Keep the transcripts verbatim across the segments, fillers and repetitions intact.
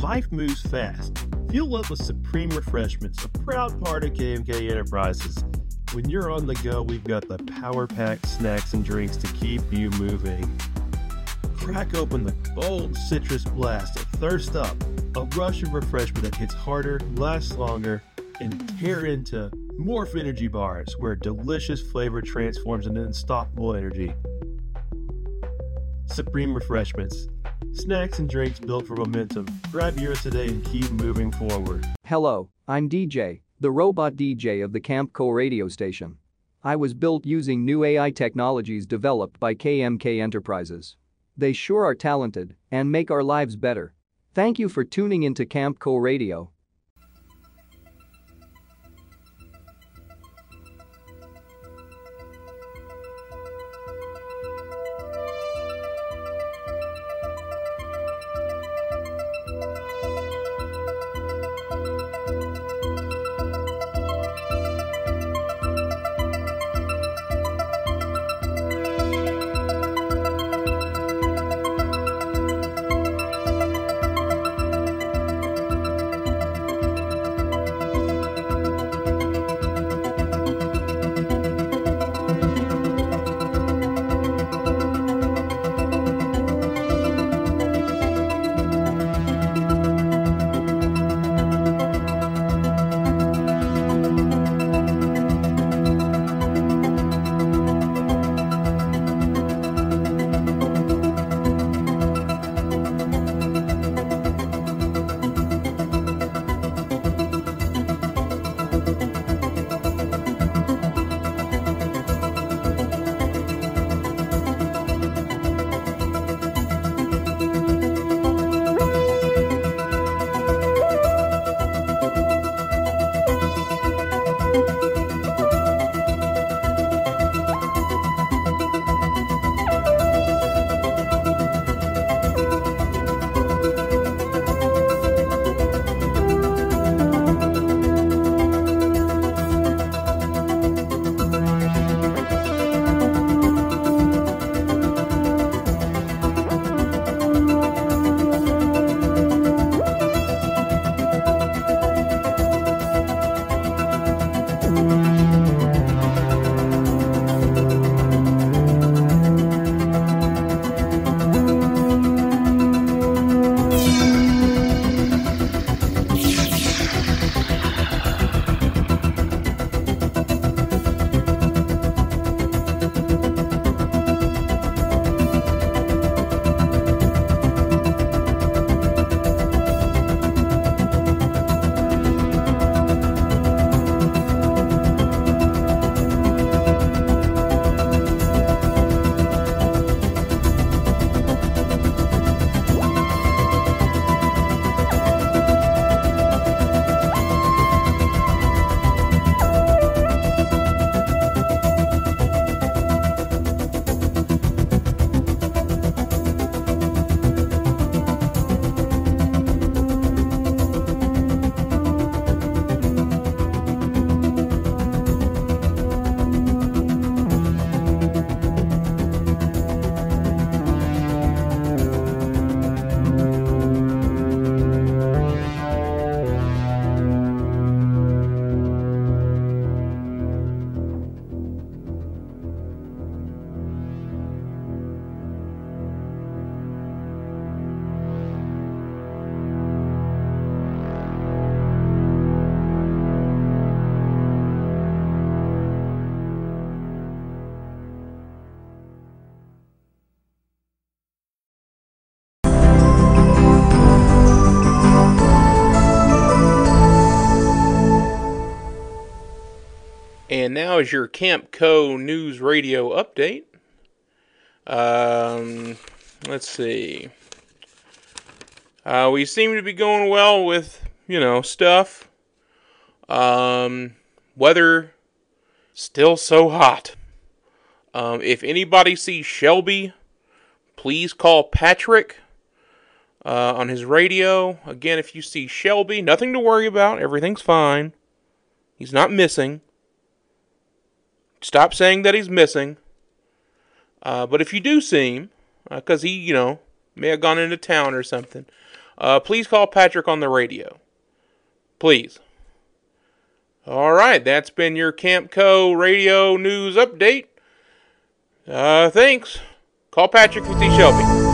life moves fast. Fuel up with Supreme Refreshments, a proud part of K M K Enterprises. When you're on the go, we've got the power-packed snacks and drinks to keep you moving. Crack open the bold citrus blast of Thirst Up, a rush of refreshment that hits harder, lasts longer, and tear into Morph Energy Bars, where delicious flavor transforms into unstoppable energy. Supreme Refreshments, snacks and drinks built for momentum. Grab yours today and keep moving forward. Hello, I'm D J, the robot D J of the Campco radio station. I was built using new A I technologies developed by K M K Enterprises. They sure are talented and make our lives better. Thank you for tuning into Campco Radio. And now is your Campco News Radio update. Um, let's see. Uh, we seem to be going well with, you know, stuff. Um, weather still so hot. Um, if anybody sees Shelby, please call Patrick uh, on his radio. Again, if you see Shelby, nothing to worry about. Everything's fine. He's not missing. Stop saying that he's missing. Uh, but if you do see him, because uh, he, you know, may have gone into town or something, uh, please call Patrick on the radio. Please. All right, that's been your Campco Radio News Update. Uh, thanks. Call Patrick with D. Shelby.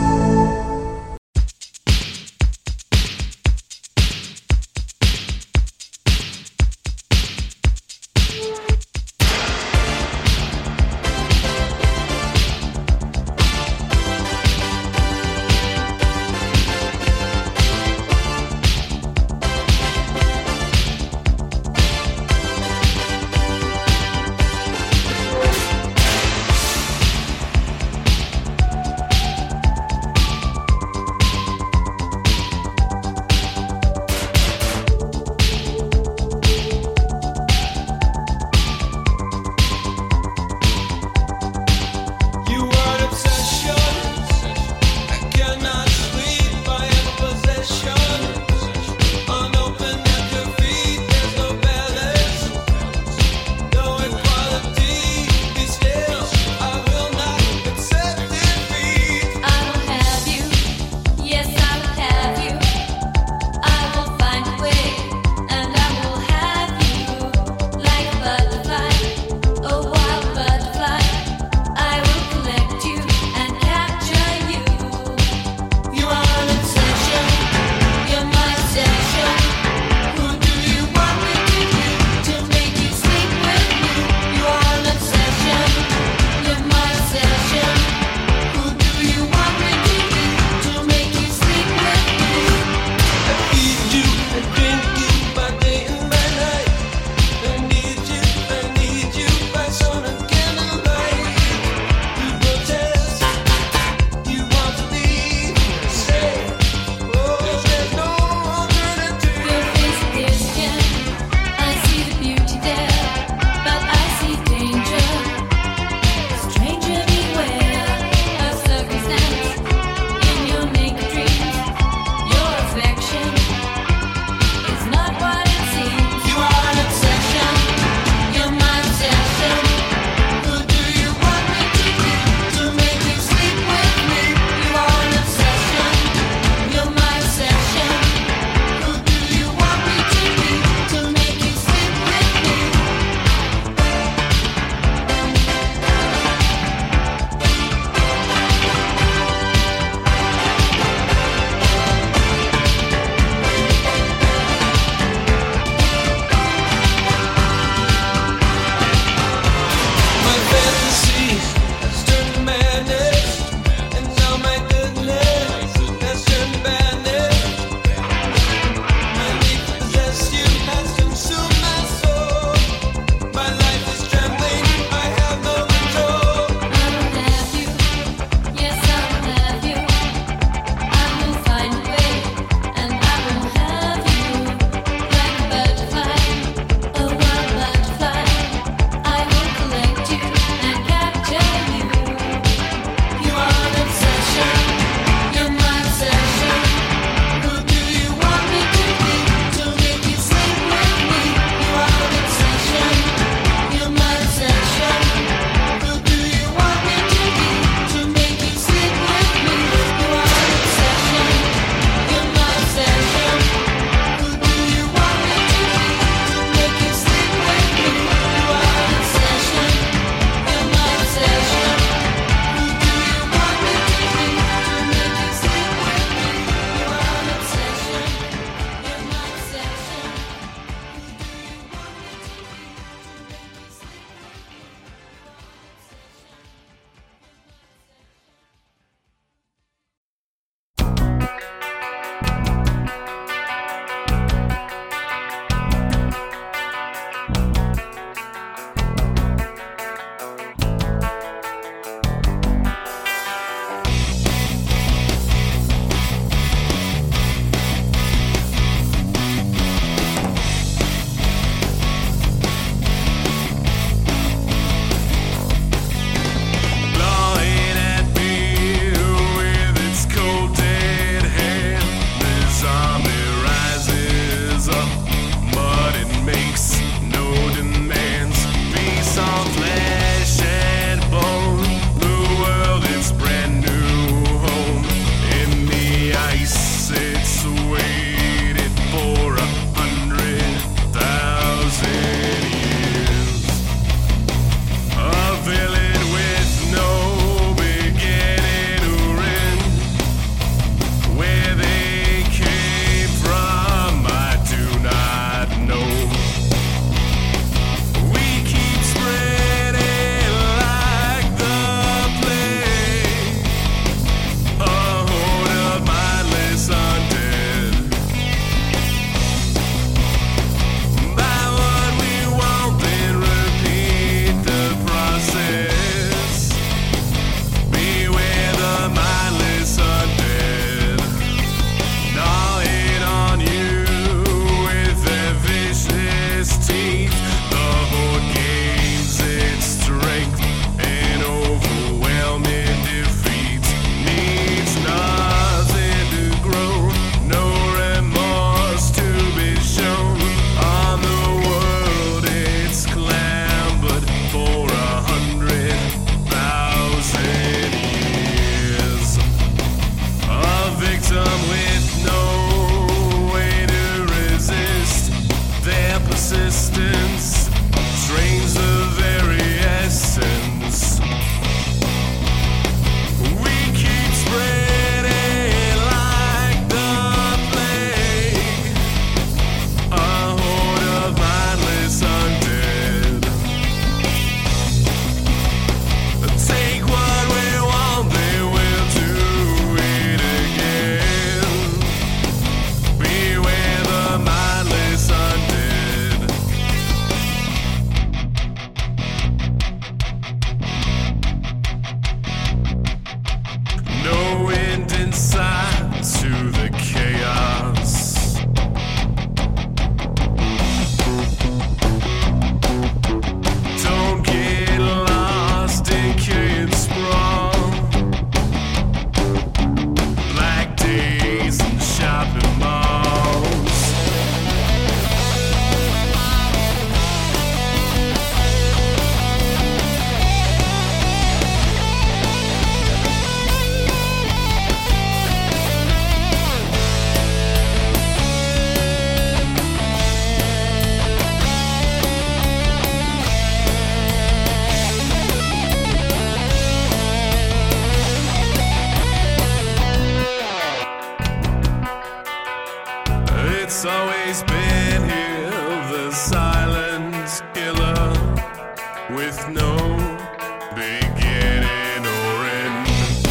beginning or end.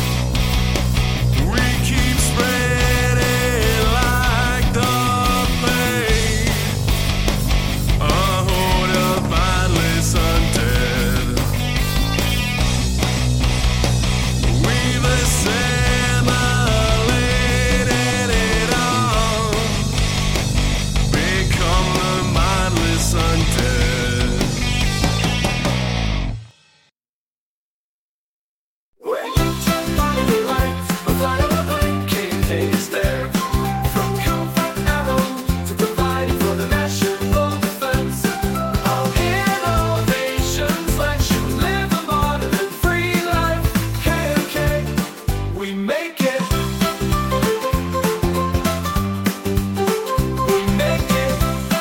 We keep spreading like the plague, a horde of mindless undead. We've assimilated it all, become the mindless undead. When you turn on the lights, the flight of a blinking is there. From comfort arrow to providing for the national defense of innovations, let you live a modern and free life. K M K, we make it. We make it.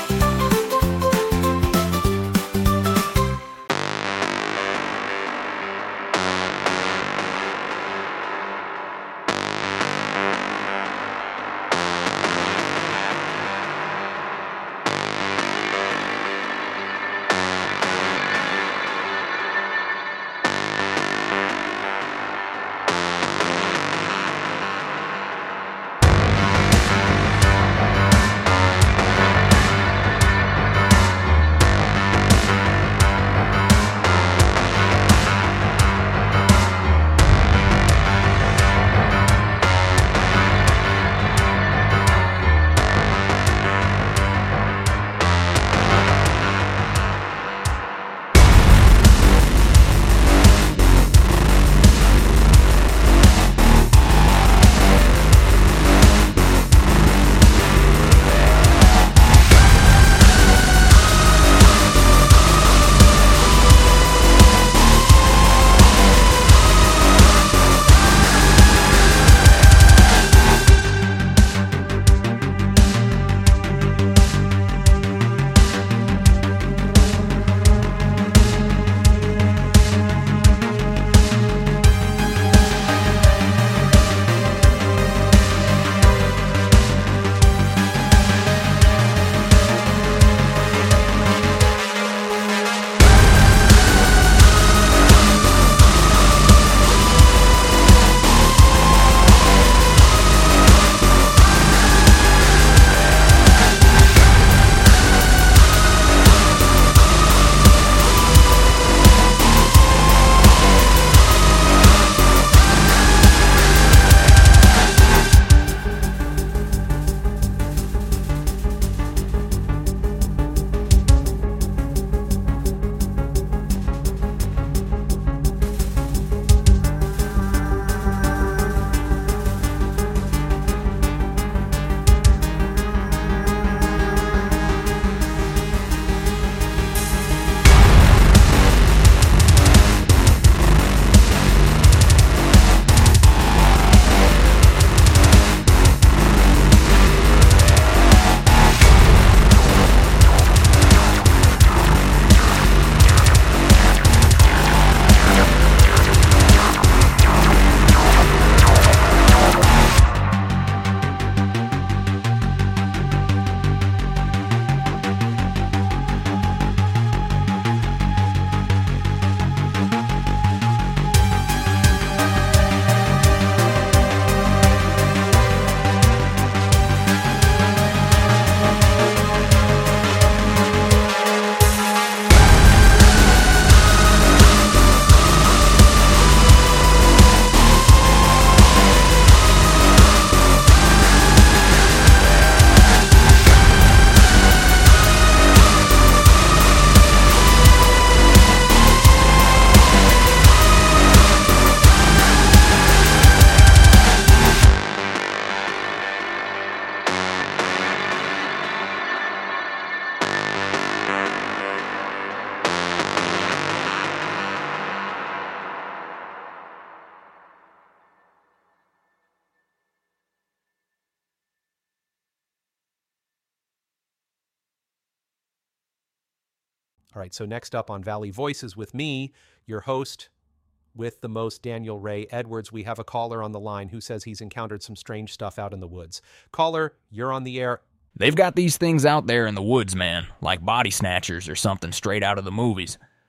All right, so next up on Valley Voices with me, your host with the most, Daniel Ray Edwards. We have a caller on the line who says he's encountered some strange stuff out in the woods. Caller, you're on the air. They've got these things out there in the woods, man, like body snatchers or something straight out of the movies.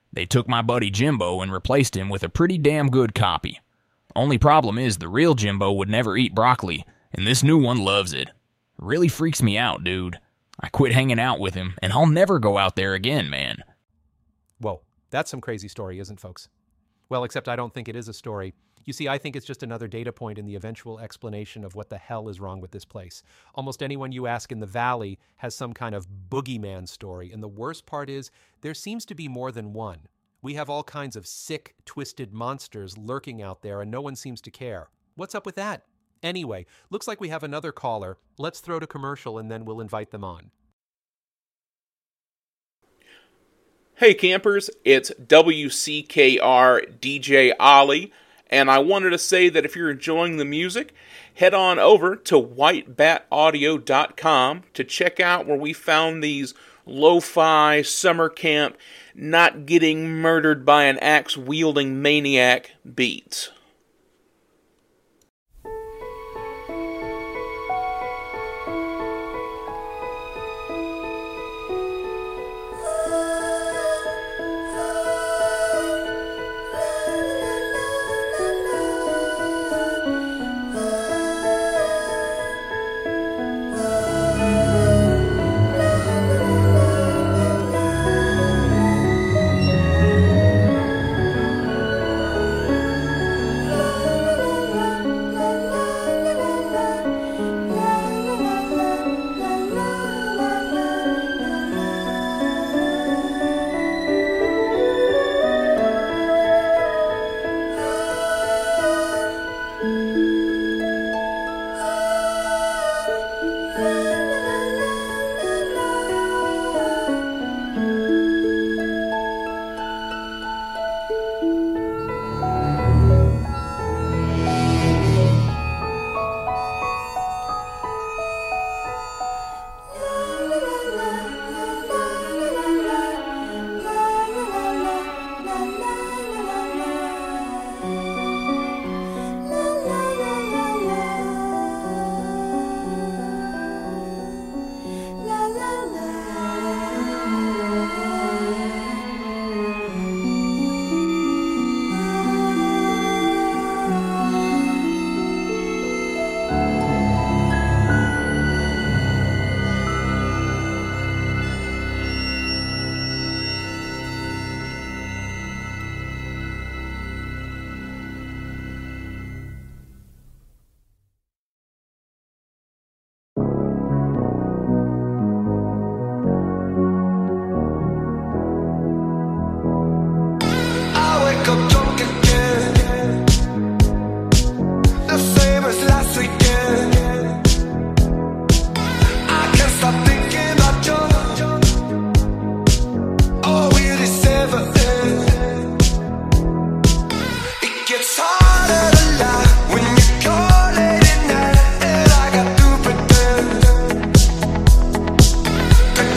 They took my buddy Jimbo and replaced him with a pretty damn good copy. Only problem is the real Jimbo would never eat broccoli, and this new one loves it. Really freaks me out, dude. I quit hanging out with him, and I'll never go out there again, man. Whoa, that's some crazy story, isn't it, folks? Well, except I don't think it is a story. You see, I think it's just another data point in the eventual explanation of what the hell is wrong with this place. Almost anyone you ask in the Valley has some kind of boogeyman story, and the worst part is there seems to be more than one. We have all kinds of sick, twisted monsters lurking out there, and no one seems to care. What's up with that? Anyway, looks like we have another caller. Let's throw to commercial, and then we'll invite them on. Hey campers, it's W C K R D J Ollie, and I wanted to say that if you're enjoying the music, head on over to white bat audio dot com to check out where we found these lo-fi summer camp, not getting murdered by an axe-wielding maniac beats.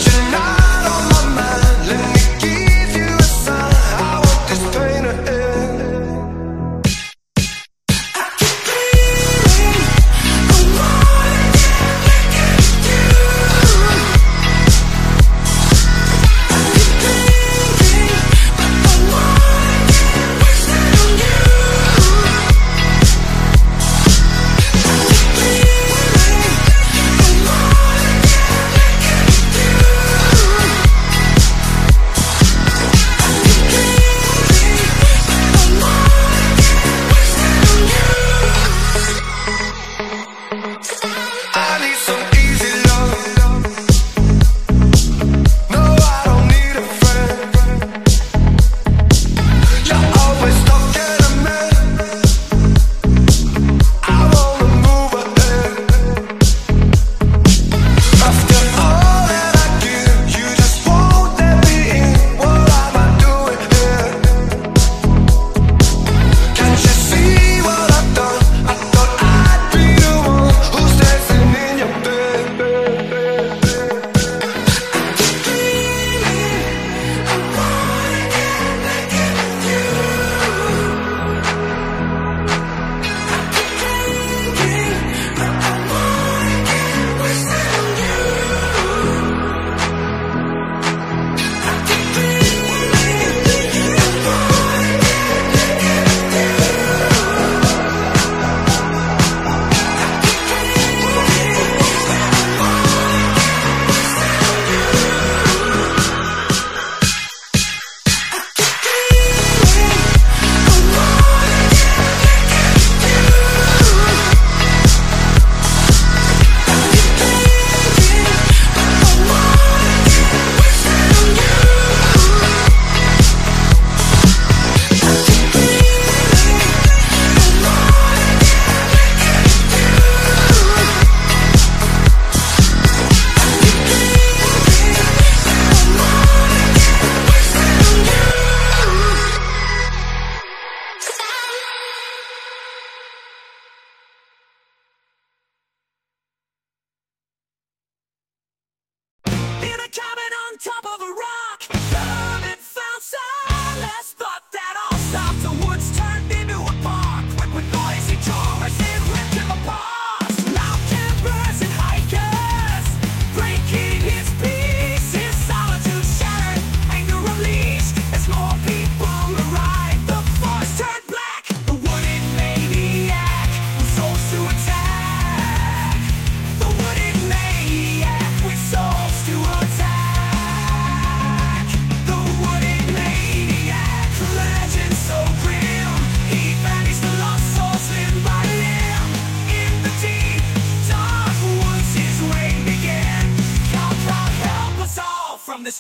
Pain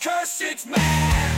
Curse its man.